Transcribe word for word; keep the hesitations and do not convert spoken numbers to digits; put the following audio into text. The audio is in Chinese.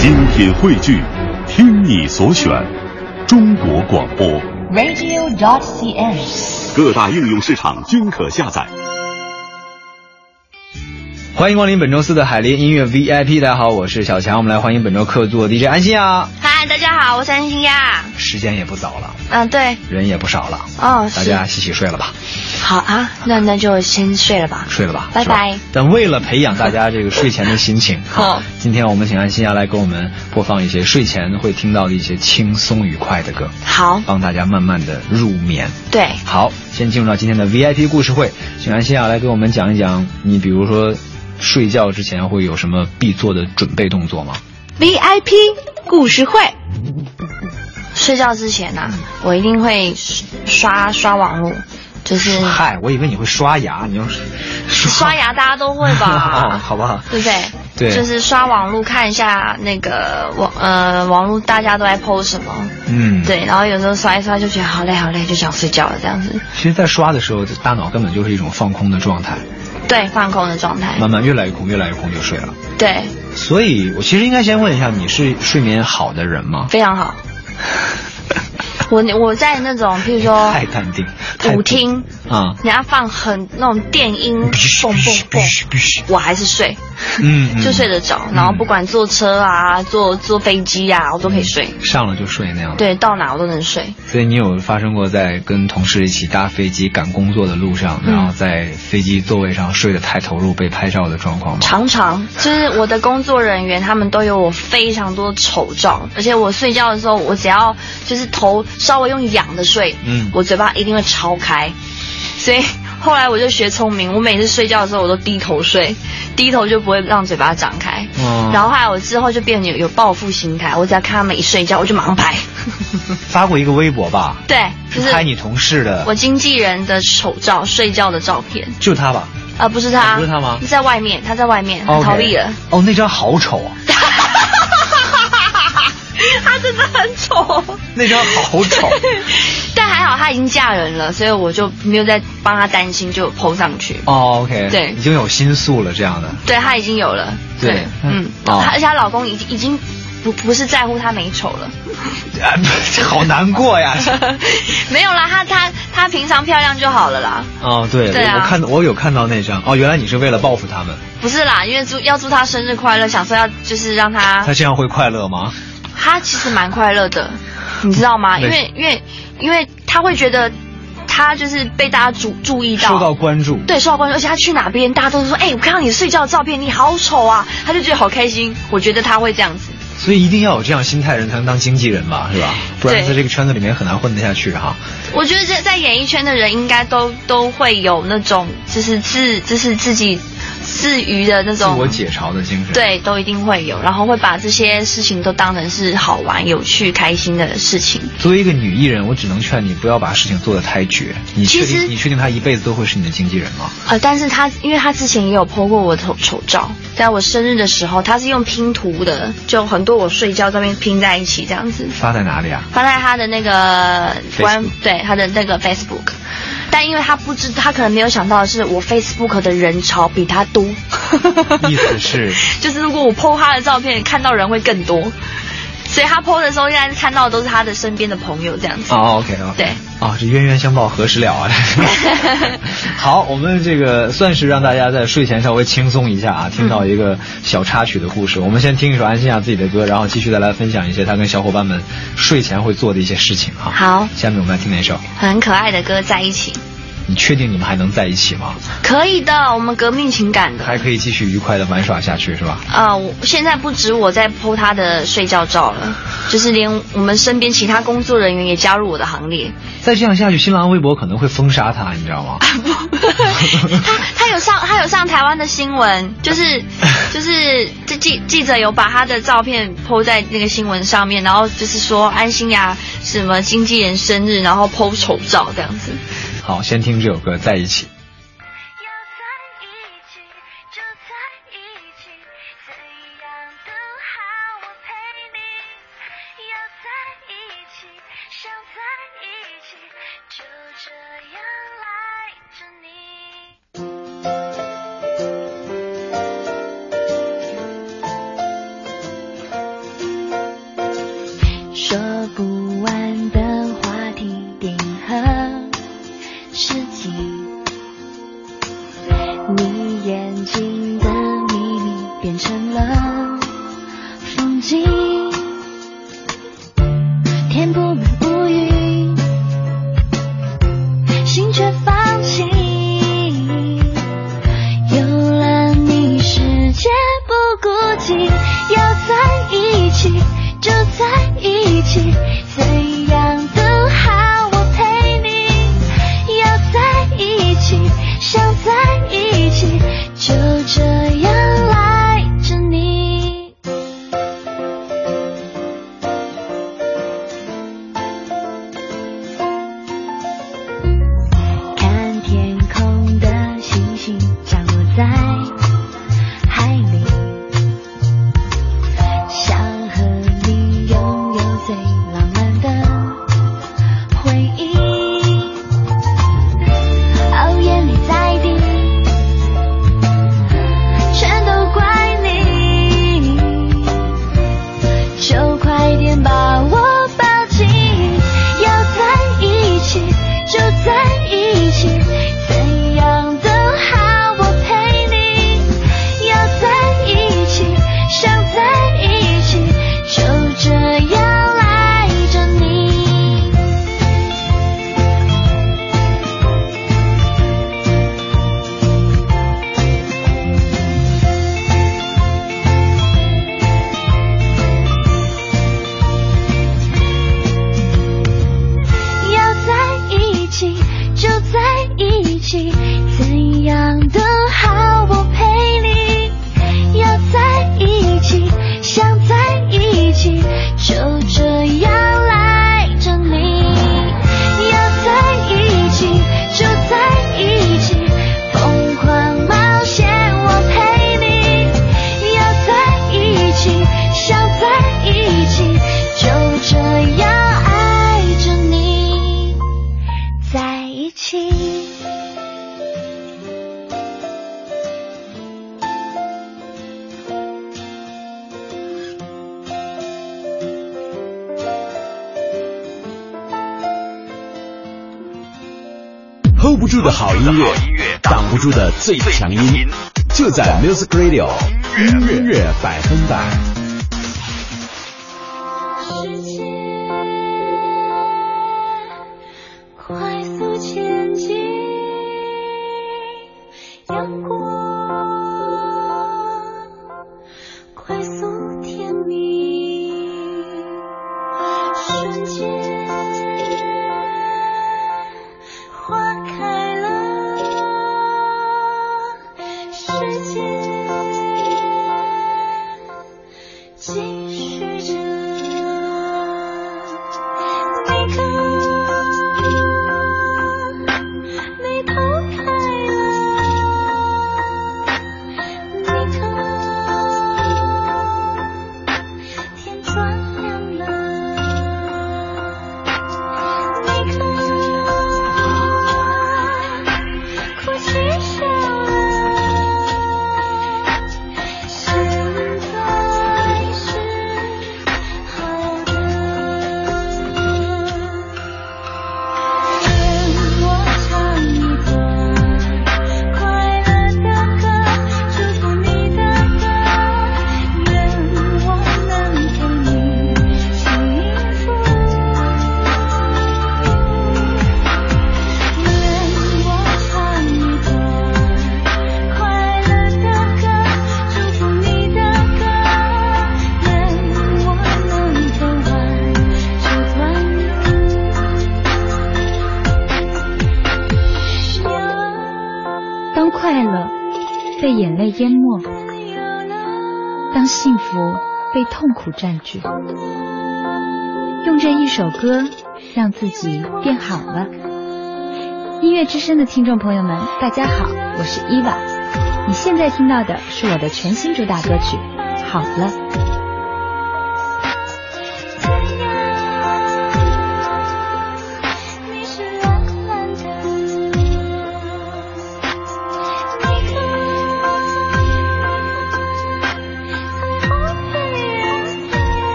精品汇聚，听你所选，中国广播 radio dot c n， 各大应用市场均可下载。 欢迎光临本周四的海林音乐 V I P， 大家好，我是小强，我们来欢迎本周客座 D J 安心亚。 嗨，大家好，我是安心亚。 时间也不早了， 嗯，对， 人也不少了， 哦， 大家洗洗睡了吧。 好啊，那那就先睡了吧， 睡了吧， 拜拜。 但为了培养大家这个睡前的心情， 好， 今天我们请安心亚来给我们播放一些睡前会听到的一些轻松愉快的歌， 好， 帮大家慢慢的入眠。 对， 好，先进入到今天的 V I P 故事会，请安心亚来给我们讲一讲，你比如说睡觉之前会有什么必做的准备动作吗？ V I P 故事会。睡觉之前啊，我一定会刷刷网络，就是嗨，我以为你会刷牙，你要刷刷牙大家都会吧？ 哦，好吧， 对不对？ 对， 就是刷网络看一下那个网呃网络大家都在 po 什么， 嗯， 对，然后有时候刷一刷就觉得好累好累，就想睡觉了这样子。 其实，在刷的时候，大脑根本就是一种放空的状态， 对，放空的状态， 慢慢越来越空，越来越空就睡了。 对， 所以我其实应该先问一下，你是睡眠好的人吗？ 非常好。我我在那种譬如说太淡定舞厅啊，人家放很那种电音蹦蹦蹦，我还是睡，嗯，就睡得着。然后不管坐车啊，坐坐飞机啊，我都可以睡， 上了就睡那样。 对，到哪我都能睡。 所以你有发生过在跟同事一起搭飞机赶工作的路上，然后在飞机座位上睡得太投入被拍照的状况吗？ 常常，就是我的工作人员他们都有我非常多丑照，而且我睡觉的时候，我只要就是头稍微用仰的睡，嗯，我嘴巴一定会超开，所以后来我就学聪明，我每次睡觉的时候我都低头睡，低头就不会让嘴巴张开。嗯，然后后来我之后就变有有报复心态，我只要看他们一睡觉，我就马上拍。 发过一个微博吧？ 对，就是拍你同事的， 我经纪人的丑照，睡觉的照片。 就他吧？ 啊、呃，不是他， 啊，不是他吗？ 在外面，他在外面，他逃避了。 哦，那张好丑啊！ 他真的很丑， 那张好丑。 但还好他已经嫁人了，所以我就没有再帮他担心，就 po 上去。 哦 ，OK， 对， 已经有新宿了这样的。 对，他已经有了。 对， 对嗯，哦，而且她老公已经已经不不是在乎她美丑了。 啊，好难过呀。 没有啦，她她她平常漂亮就好了啦。 哦，对，对啊，我看我有看到那张。哦，原来你是为了报复他们。 不是啦，因为祝要祝她生日快乐，想说要就是让她。 她这样会快乐吗？ 他其实蛮快乐的，你知道吗？因为因为因为他会觉得他就是被大家注注意到， 受到关注， 对，受到关注，而且他去哪边，大家都说，哎、欸，我看到你睡觉的照片，你好丑啊，他就觉得好开心。我觉得他会这样子， 所以一定要有这样心态的人才能当经纪人吧，是吧？不然在这个圈子里面很难混得下去哈。 我觉得这在演艺圈的人应该都都会有那种就是自就是自己。自娱的那种自我解嘲的精神， 对，都一定会有，然后会把这些事情都当成是好玩、有趣、开心的事情。 作为一个女艺人，我只能劝你不要把事情做得太绝。你确定你确定她一辈子都会是你的经纪人吗？ 呃，但是她因为她之前也有 po 过我的丑照，在我生日的时候，她是用拼图的，就很多我睡觉照片拼在一起这样子。 发在哪里啊？ 发在她的那个官，对，她的那个 Facebook。但因为他不知，他可能没有想到的是，我 Facebook 的人潮比他多。 意思是， 就是如果我 po 他的照片，看到人会更多，所以他 po 的时候，应该是看到的都是他的身边的朋友这样子。 哦 ，OK， OK， 对， 哦，这冤冤相报何时了啊！好，我们这个算是让大家在睡前稍微轻松一下啊，听到一个小插曲的故事。嗯、我们先听一首安心亚自己的歌，然后继续再来分享一些他跟小伙伴们睡前会做的一些事情哈。 好， 下面我们来听哪首？ 很可爱的歌，《在一起》。 你确定你们还能在一起吗？ 可以的，我们革命情感的， 还可以继续愉快的玩耍下去，是吧？ 呃，我现在不止我在 po 他的睡觉照了，就是连我们身边其他工作人员也加入我的行列。 再这样下去，新浪微博可能会封杀他，你知道吗？ 他他有上他有上台湾的新闻，就是就是这记记者有把他的照片 po 在那个新闻上面，然后就是说安心亚什么经纪人生日，然后 po 丑照这样子。 好，先听这首歌《在一起》。 说不完的话题，电影和事情，你眼睛的秘密变成了风景，填不满乌云，心却放弃，有了你世界不孤寂，要在一起就在一起，怎样都好，我陪你，要在一起，想在一起，就这样赖着你。看天空的星星降落在海里，想和你拥有最浪漫的回忆，哦，眼泪在滴，全都怪你，就快点把我抱紧，要在一起就在一起，怎样都好，我陪你，要在一起，想在一起，就这样赖着你。要在一起就在一起，怎样都好，我陪你，要在一起，想在一起，就这样赖着你。要在一起就在一起，疯狂冒险我陪你，要在一起，想在一起，就这样爱着你，在一起。 hold 不住的好音乐，挡不住的最强音，就在 Music Radio 音乐百分百。 世界快速前进，阳光快速甜蜜，瞬间花开了，世界继续着。你看，眉头开了，你看，天转亮了，你看，哭泣笑了，现在是好的。跟我唱一段快乐的歌，祝福你的歌，愿我能陪你幸福。愿我唱一段快乐的歌，祝福你的歌，愿我能走完这段路。 当快乐被眼泪淹没，当幸福被痛苦占据，用这一首歌让自己变好了。音乐之声的听众朋友们，大家好，我是伊娃。你现在听到的是我的全新主打歌曲《好了》。